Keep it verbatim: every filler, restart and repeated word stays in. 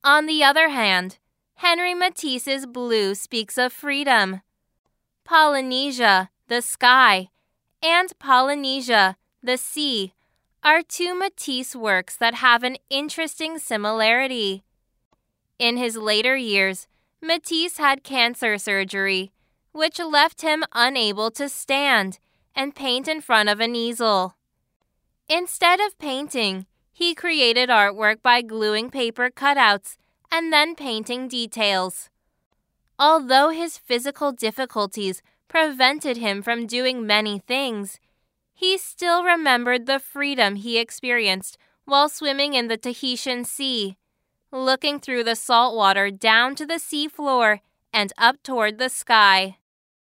On the other hand, Henri Matisse's blue speaks of freedom. Polynesia, the sky, and Polynesia, the sea, are two Matisse works that have an interesting similarity. In his later years, Matisse had cancer surgery, which left him unable to stand and paint in front of an easel. Instead of painting, he created artwork by gluing paper cutouts and then painting details. Although his physical difficulties prevented him from doing many things, he still remembered the freedom he experienced while swimming in the Tahitian Sea, looking through the salt water down to the sea floor and up toward the sky.